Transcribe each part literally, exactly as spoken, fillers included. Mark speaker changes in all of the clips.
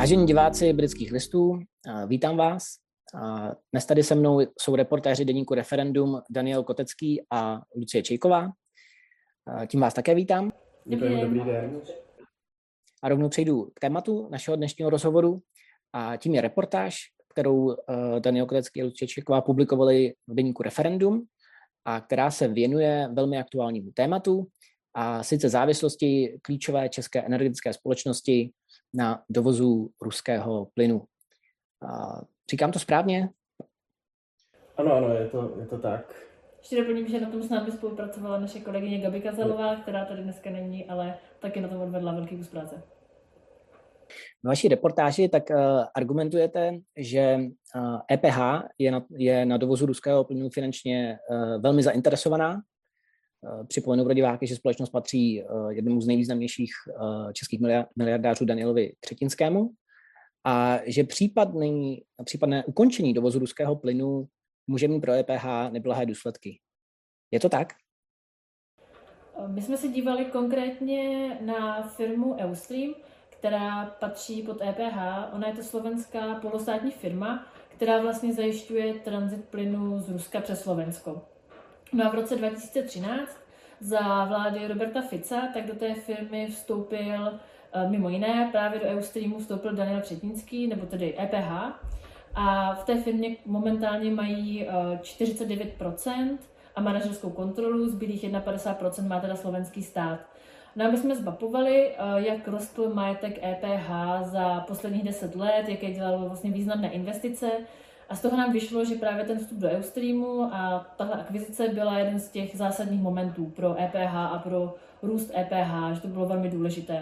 Speaker 1: Vážení diváci Britských listů, vítám vás. Dnes tady se mnou jsou reportéři deníku Referendum Daniel Kotecký a Lucie Čejková. Tím vás také vítám.
Speaker 2: Děkujeme, dobrý den.
Speaker 1: A rovnou přejdu k tématu našeho dnešního rozhovoru. A tím je reportáž, kterou Daniel Kotecký a Lucie Čejková publikovali v deníku Referendum a která se věnuje velmi aktuálnímu tématu, a sice závislosti klíčové české energetické společnosti na dovozu ruského plynu. Říkám to správně?
Speaker 2: Ano, ano, je to, je to tak.
Speaker 3: Ještě doplním, že na tom s námi spolupracovala naše kolegyně Gabi Kazalová, která tady dneska není, ale taky na tom odvedla velký kus práce.
Speaker 1: V vaší reportáži tak uh, argumentujete, že uh, E P H je na, je na dovozu ruského plynu finančně uh, velmi zainteresovaná. Uh, připomenu pro diváky, že společnost patří uh, jednomu z nejvýznamnějších uh, českých miliardářů Danielovi Křetinskému a že případný, případné ukončení dovozu ruského plynu může mít pro E P H neblahé důsledky. Je to tak?
Speaker 3: My jsme se dívali konkrétně na firmu Eustream, která patří pod E P H. Ona je to slovenská polostátní firma, která vlastně zajišťuje tranzit plynu z Ruska přes Slovensko. No a v roce dva tisíce třináct za vlády Roberta Fica tak do té firmy vstoupil mimo jiné právě do Eustreamu vstoupil Daniel Křetinský, nebo tedy E P H. A v té firmě momentálně mají čtyřicet devět procent a manažerskou kontrolu, zbylých padesát jedna procent má teda slovenský stát. No a my jsme zmapovali, jak rostl majetek E P H za posledních deset let, jaké dělalo vlastně významné investice. A z toho nám vyšlo, že právě ten vstup do Eustreamu a tahle akvizice byla jeden z těch zásadních momentů pro E P H a pro růst E P H, že to bylo velmi důležité.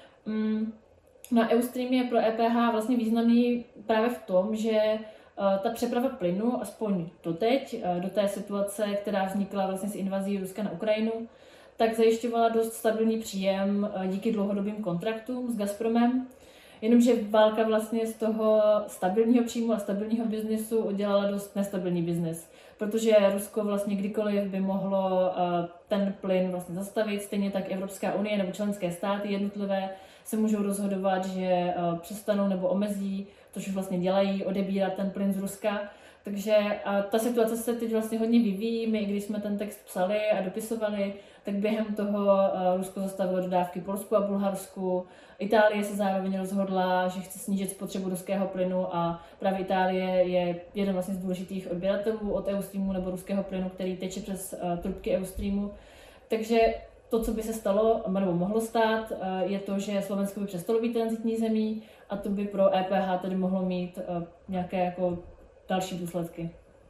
Speaker 3: Na Eustream je pro E P H vlastně významný právě v tom, že ta přeprava plynu, aspoň doteď, do té situace, která vznikla vlastně s invazí Ruska na Ukrajinu, tak zajišťovala dost stabilní příjem díky dlouhodobým kontraktům s Gazpromem. Jenomže válka vlastně z toho stabilního příjmu a stabilního biznesu udělala dost nestabilní biznes, protože Rusko vlastně kdykoliv by mohlo ten plyn vlastně zastavit, stejně tak Evropská unie nebo členské státy jednotlivé se můžou rozhodovat, že přestanou nebo omezí, což už vlastně dělají, odebírat ten plyn z Ruska. Takže ta situace se teď vlastně hodně vyvíjí. My, když jsme ten text psali a dopisovali, tak během toho Rusko zastavilo dodávky Polsku a Bulharsku. Itálie se zároveň rozhodla, že chce snížit spotřebu ruského plynu a právě Itálie je jeden vlastně z důležitých odběratelů od Eustreamu nebo ruského plynu, který teče přes trubky Eustreamu. Takže to, co by se stalo, nebo mohlo stát, je to, že Slovensko by přestalo být tranzitní zemí a to by pro E P H tedy mohlo mít nějaké jako další důsledky.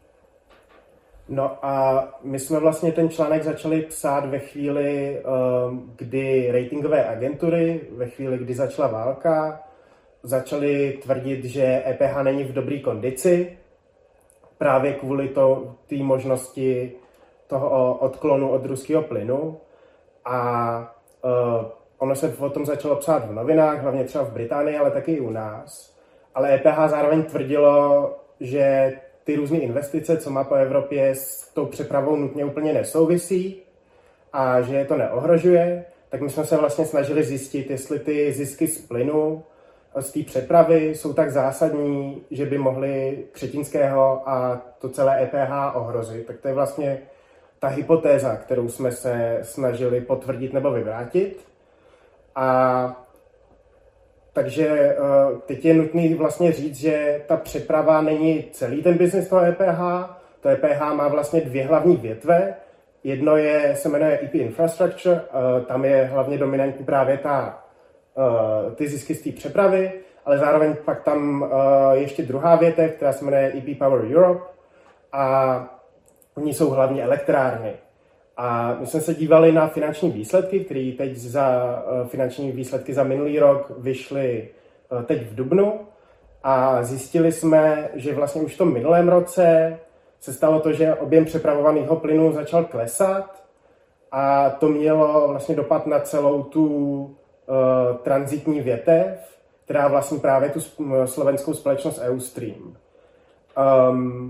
Speaker 2: No a my jsme vlastně ten článek začali psát ve chvíli, kdy ratingové agentury, ve chvíli, kdy začala válka, začaly tvrdit, že E P H není v dobré kondici, právě kvůli té možnosti toho odklonu od ruského plynu. A uh, ono se o tom začalo psát v novinách, hlavně třeba v Británii, ale taky i u nás. Ale E P H zároveň tvrdilo, že ty různé investice, co má po Evropě, s tou přepravou nutně úplně nesouvisí a že je to neohrožuje. Tak my jsme se vlastně snažili zjistit, jestli ty zisky z plynu, z té přepravy jsou tak zásadní, že by mohly Křetinského a to celé E P H ohrozit. Tak to je vlastně ta hypotéza, kterou jsme se snažili potvrdit nebo vyvrátit. A takže teď je nutný vlastně říct, že ta přeprava není celý ten biznis toho E P H. To E P H má vlastně dvě hlavní větve. Jedno je, se jmenuje E P Infrastructure, tam je hlavně dominantní právě ta, ty zisky z té přepravy, ale zároveň pak tam ještě druhá větev, která se jmenuje E P Power Europe a oni jsou hlavně elektrárny. A my jsme se dívali na finanční výsledky, které teď za finanční výsledky za minulý rok vyšly teď v dubnu. A zjistili jsme, že vlastně už v tom minulém roce se stalo to, že objem přepravovaného plynu začal klesat. A to mělo vlastně dopad na celou tu uh, tranzitní větev, která vlastně právě tu slovenskou společnost Eustream. Um,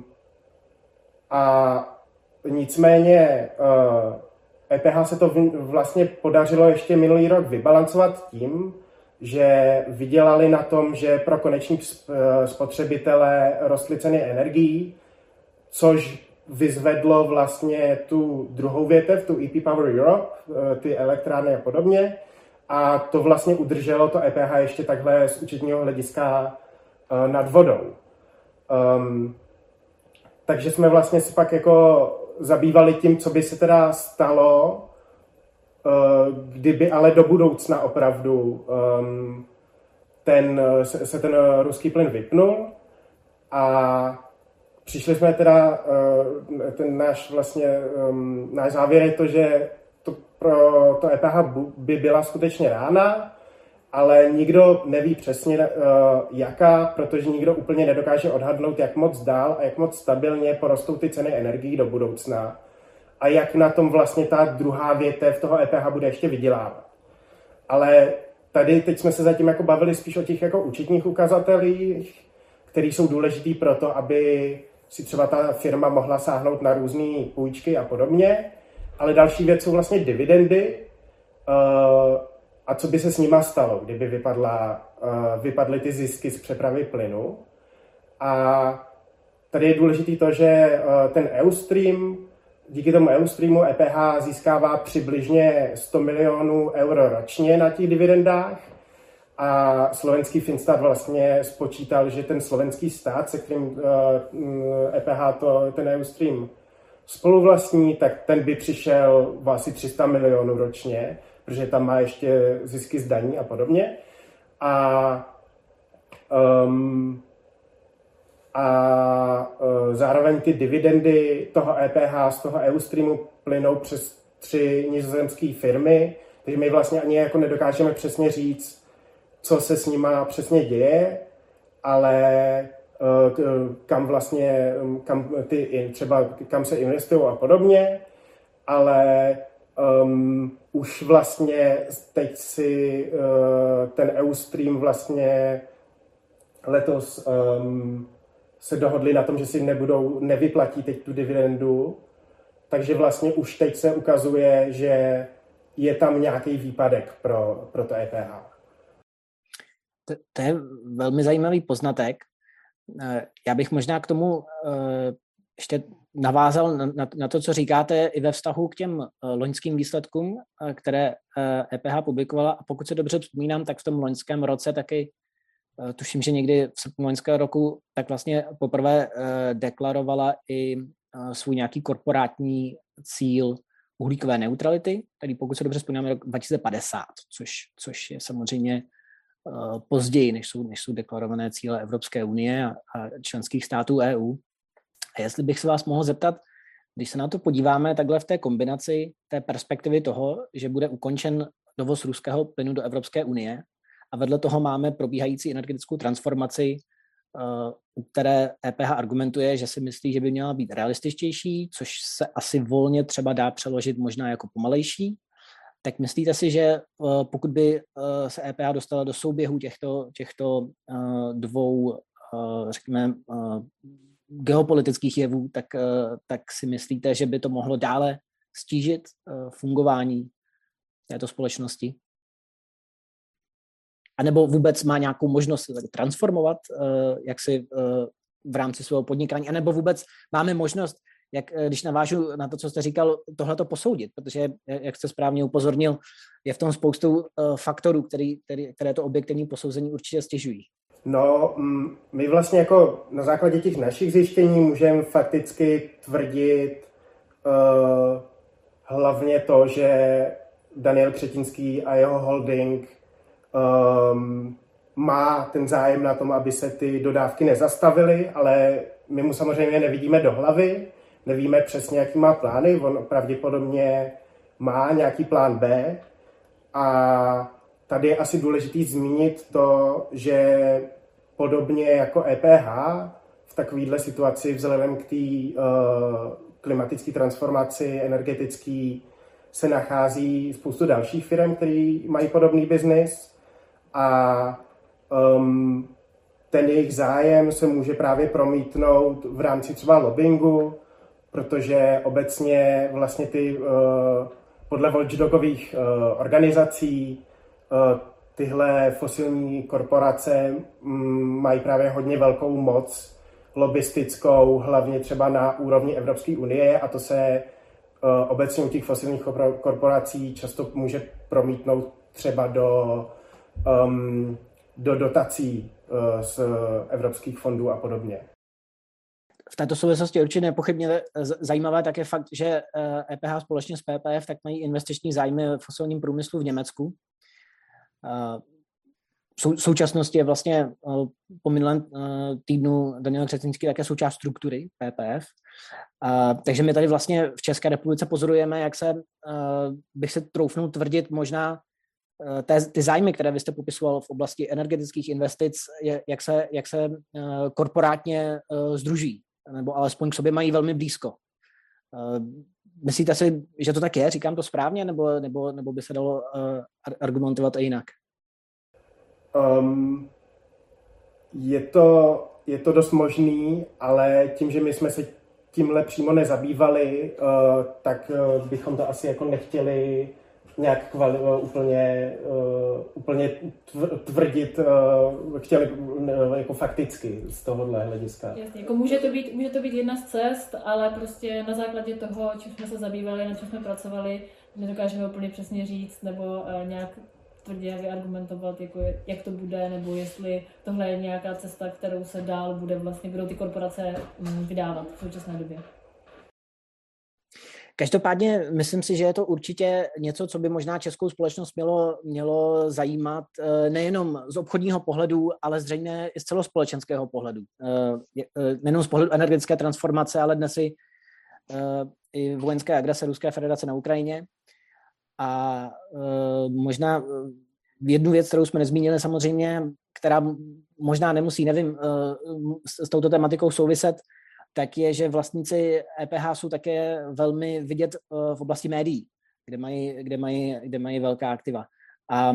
Speaker 2: a Nicméně E P H se to vlastně podařilo ještě minulý rok vybalancovat tím, že vydělali na tom, že pro koneční spotřebitele rostly ceny energií, což vyzvedlo vlastně tu druhou větev, tu E P Power Europe, ty elektrárny a podobně. A to vlastně udrželo to E P H ještě takhle z účetního hlediska nad vodou. Um, takže jsme vlastně si pak jako zabývali tím, co by se teda stalo, kdyby ale do budoucna opravdu um, ten, se, se ten ruský plyn vypnul. A přišli jsme teda, uh, ten náš vlastně, um, náš závěr je to, že to pro to E P H by byla skutečně rána, ale nikdo neví přesně uh, jaká, protože nikdo úplně nedokáže odhadnout, jak moc dál a jak moc stabilně porostou ty ceny energií do budoucna a jak na tom vlastně ta druhá větev toho E P H bude ještě vydělávat. Ale tady teď jsme se zatím jako bavili spíš o těch jako účetních ukazatelích, které jsou důležitý pro to, aby si třeba ta firma mohla sáhnout na různé půjčky a podobně. Ale další věc jsou vlastně dividendy uh, a co by se s nima stalo, kdyby vypadla, uh, vypadly ty zisky z přepravy plynu. A tady je důležitý to, že uh, ten Eustream, díky tomu Eustreamu E P H získává přibližně sto milionů euro ročně na těch dividendách. A slovenský Finstat vlastně spočítal, že ten slovenský stát, se kterým uh, E P H to, ten Eustream spoluvlastní, tak ten by přišel v asi tři sta milionů ročně, protože tam má ještě zisky z daní a podobně. A, um, a uh, zároveň ty dividendy toho E P H z toho Eustreamu plynou přes tři nizozemské firmy, takže my vlastně ani jako nedokážeme přesně říct, co se s nima přesně děje, ale kam vlastně, kam ty, třeba kam se investují a podobně, ale um, už vlastně teď si uh, ten Eustream vlastně letos um, se dohodli na tom, že si nebudou, nevyplatí teď tu dividendu, takže vlastně už teď se ukazuje, že je tam nějaký výpadek pro, pro to E P H.
Speaker 1: To, to je velmi zajímavý poznatek. Já bych možná k tomu ještě navázal na, na to, co říkáte i ve vztahu k těm loňským výsledkům, které E P H publikovala. A pokud se dobře vzpomínám, tak v tom loňském roce taky, tuším, že někdy v srpnu loňského roku, tak vlastně poprvé deklarovala i svůj nějaký korporátní cíl uhlíkové neutrality, tedy pokud se dobře vzpomínám, rok dva tisíce padesát, což, což je samozřejmě později, než jsou, než jsou deklarované cíle Evropské unie a, a členských států E U. A jestli bych se vás mohl zeptat, když se na to podíváme takhle v té kombinaci té perspektivy toho, že bude ukončen dovoz ruského plynu do Evropské unie a vedle toho máme probíhající energetickou transformaci, u které E P H argumentuje, že si myslí, že by měla být realističtější, což se asi volně třeba dá přeložit možná jako pomalejší. Tak myslíte si, že pokud by se E P H dostala do souběhu těchto, těchto dvou, řekněme, geopolitických jevů, tak, tak si myslíte, že by to mohlo dále stížit fungování této společnosti? A nebo vůbec má nějakou možnost transformovat jaksi v rámci svého podnikání? A nebo vůbec máme možnost, jak, když navážu na to, co jste říkal, tohleto posoudit, protože, jak jste správně upozornil, je v tom spoustu uh, faktorů, který, který, které to objektivní posouzení určitě stěžují.
Speaker 2: No, my vlastně jako na základě těch našich zjištění můžeme fakticky tvrdit uh, hlavně to, že Daniel Křetínský a jeho holding um, má ten zájem na tom, aby se ty dodávky nezastavily, ale my mu samozřejmě nevidíme do hlavy, nevíme přesně, jaký má plány, on pravděpodobně má nějaký plán B a tady je asi důležitý zmínit to, že podobně jako E P H v takovéhle situaci vzhledem k té uh, klimatické transformaci energetické se nachází spoustu dalších firm, které mají podobný biznis a um, ten jejich zájem se může právě promítnout v rámci třeba lobbingu, protože obecně vlastně ty uh, podle watchdogových uh, organizací uh, tyhle fosilní korporace mají právě hodně velkou moc lobbystickou, hlavně třeba na úrovni Evropské unie, a to se obecně u těch fosilních korporací často může promítnout třeba do, um, do dotací uh, z evropských fondů a podobně.
Speaker 1: V této souvislosti určitě nepochybně zajímavé také fakt, že E P H společně s P P F tak mají investiční zájmy v fosilním průmyslu v Německu. V současnosti je vlastně po minulém týdnu Daniel Křetínský také součást struktury P P F. Takže my tady vlastně v České republice pozorujeme, jak se, bych se troufnul tvrdit, možná ty zájmy, které vy jste popisoval v oblasti energetických investic, jak se, jak se korporátně sdruží, nebo alespoň k sobě mají velmi blízko. Myslíte si, že to tak je? Říkám to správně, nebo, nebo, nebo by se dalo argumentovat i jinak?
Speaker 2: Um, je, to, je to dost možný, ale tím, že my jsme se tímhle přímo nezabývali, uh, tak uh, bychom to asi jako nechtěli nějak kvali, uh, úplně, uh, úplně tvrdit, uh, chtěli uh, jako fakticky z tohohle hlediska.
Speaker 3: Jasně, jako může to být, může to být jedna z cest, ale prostě na základě toho, čím jsme se zabývali, na čem jsme pracovali, nedokážeme úplně přesně říct, nebo uh, nějak tvrdě vyargumentovat, jako jak to bude, nebo jestli tohle je nějaká cesta, kterou se dál bude vlastně, budou ty korporace vydávat v současné době.
Speaker 1: Každopádně myslím si, že je to určitě něco, co by možná českou společnost mělo, mělo zajímat nejenom z obchodního pohledu, ale zřejmě i z celospolečenského pohledu. Nejenom z pohledu energetické transformace, ale dnes i, i vojenské agrese Ruské federace na Ukrajině. A možná jednu věc, kterou jsme nezmínili samozřejmě, která možná nemusí, nevím, s touto tematikou souviset, tak je, že vlastníci E P H jsou také velmi vidět v oblasti médií, kde mají, kde mají, kde mají velká aktiva. A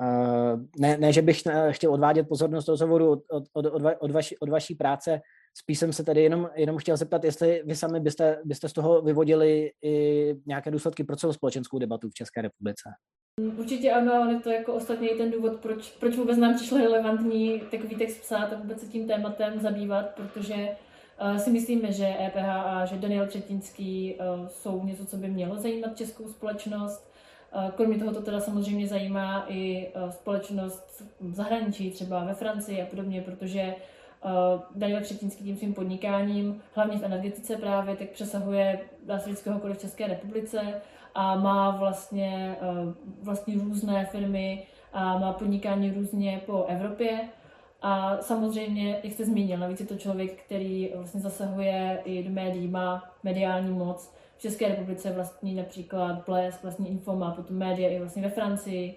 Speaker 1: ne, ne, že bych chtěl odvádět pozornost rozhovoru od, od, od, od, vaši, od vaší práce, spíš jsem se tedy jenom, jenom chtěl zeptat, jestli vy sami byste, byste z toho vyvodili i nějaké důsledky pro celospolečenskou debatu v České republice.
Speaker 3: Určitě ano, ale je to jako ostatně i ten důvod, proč, proč vůbec nám přišlo relevantní takový text psát a vůbec se tím tématem zabývat, protože uh, si myslíme, že E P H a že Daniel Křetínský uh, jsou něco, co by mělo zajímat českou společnost. Uh, kromě toho to teda samozřejmě zajímá i uh, společnost v zahraničí, třeba ve Francii a podobně, protože Uh, Daniel Křetínský tím svým podnikáním, hlavně v energetice právě, tak přesahuje dá se říct kohokoliv v České republice a má vlastně, uh, vlastně různé firmy a má podnikání různě po Evropě. A samozřejmě, jak jste zmínil, navíc je to člověk, který vlastně zasahuje i do médií, má mediální moc. V České republice vlastní například Blesk, vlastní Infoma, potom média i vlastně ve Francii.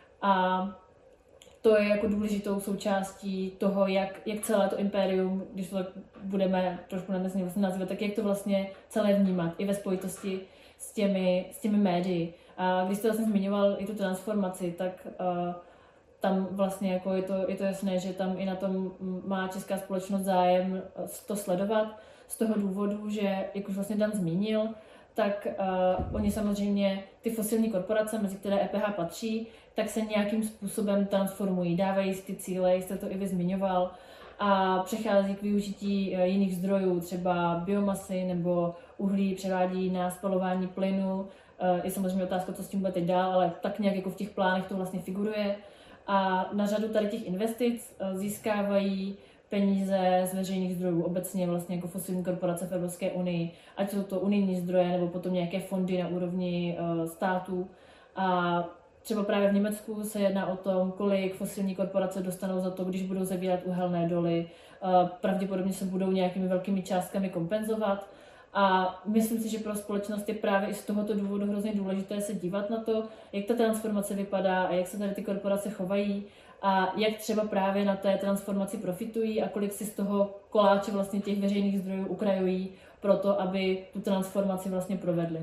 Speaker 3: A to je jako důležitou součástí toho, jak, jak celé to impérium, když to budeme trošku nadnesně vlastně nazývat, tak jak to vlastně celé vnímat, i ve spojitosti s těmi, s těmi médii. A když jste vlastně zmiňoval i tu transformaci, tak uh, tam vlastně jako je, to, je to jasné, že tam i na tom má česká společnost zájem to sledovat, z toho důvodu, že, jak už vlastně Dan zmínil, tak uh, oni samozřejmě, ty fosilní korporace, mezi které E P H patří, tak se nějakým způsobem transformují, dávají si ty cíle, jste to i vy zmiňoval, a přechází k využití uh, jiných zdrojů, třeba biomasy nebo uhlí, převádí na spalování plynu. Uh, je samozřejmě otázka, co s tím bude teď dál, ale tak nějak jako v těch plánech to vlastně figuruje. A na řadu tady těch investic uh, získávají peníze z veřejných zdrojů, obecně vlastně jako fosilní korporace v Evropské unii, ať jsou to unijní zdroje nebo potom nějaké fondy na úrovni uh, států. A třeba právě v Německu se jedná o tom, kolik fosilní korporace dostanou za to, když budou zavírat uhelné doly. Uh, pravděpodobně se budou nějakými velkými částkami kompenzovat. A myslím si, že pro společnost je právě i z tohoto důvodu hrozně důležité se dívat na to, jak ta transformace vypadá a jak se tady ty korporace chovají, a jak třeba právě na té transformaci profitují a kolik si z toho koláče vlastně těch veřejných zdrojů ukrajují pro to, aby tu transformaci vlastně provedli.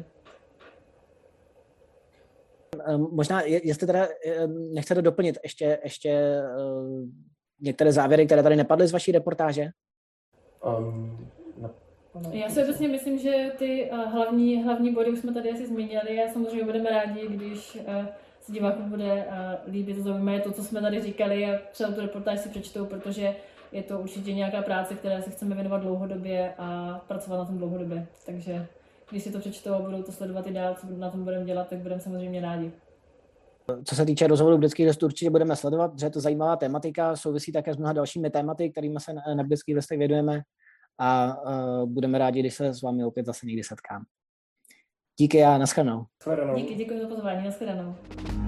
Speaker 1: Možná, jestli teda nechcete doplnit ještě, ještě některé závěry, které tady nepadly z vaší reportáže?
Speaker 2: Um, no.
Speaker 3: Já si obecně myslím, že ty hlavní, hlavní body už jsme tady asi zmínili a samozřejmě budeme rádi, když se divákům bude líbit, zajímavé to, co jsme tady říkali a třeba tu reportáž si přečtou, protože je to určitě nějaká práce, které se chceme věnovat dlouhodobě a pracovat na tom dlouhodobě. Takže když si to přečtou a budou to sledovat i dál, co na tom budeme dělat, tak budeme samozřejmě rádi.
Speaker 1: Co se týče rozhovoru britských listů, určitě budeme sledovat, protože je to zajímavá tématika, souvisí také s mnoha dalšími tématy, kterými se na britských listech věnujeme a uh, budeme rádi, když se s vámi opět zase někdy setkám. Díky a nashledanou.
Speaker 3: Díky, děkuji za pozvání, nashledanou.